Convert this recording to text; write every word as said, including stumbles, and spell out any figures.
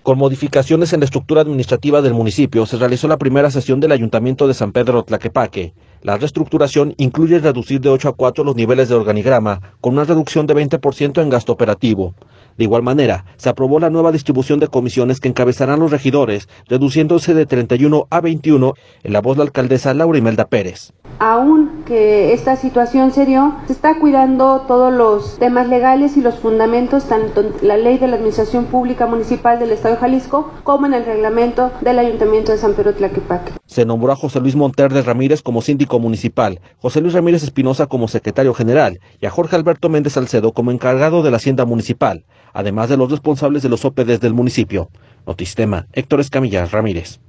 Con modificaciones en la estructura administrativa del municipio, se realizó la primera sesión del Ayuntamiento de San Pedro Tlaquepaque. La reestructuración incluye reducir de ocho a cuatro los niveles de organigrama, con una reducción de veinte por ciento en gasto operativo. De igual manera, se aprobó la nueva distribución de comisiones que encabezarán los regidores, reduciéndose de treinta y uno a veintiuno, en la voz de la alcaldesa Laura Imelda Pérez. Aún que esta situación se dio, se está cuidando todos los temas legales y los fundamentos, tanto en la ley de la Administración Pública Municipal del Estado de Jalisco, como en el reglamento del Ayuntamiento de San Pedro Tlaquepaque. Se nombró a José Luis Monterde Ramírez como síndico municipal, José Luis Ramírez Espinosa como secretario general y a Jorge Alberto Méndez Salcedo como encargado de la Hacienda Municipal, además de los responsables de los O P Ds del municipio. Notistema, Héctor Escamilla Ramírez.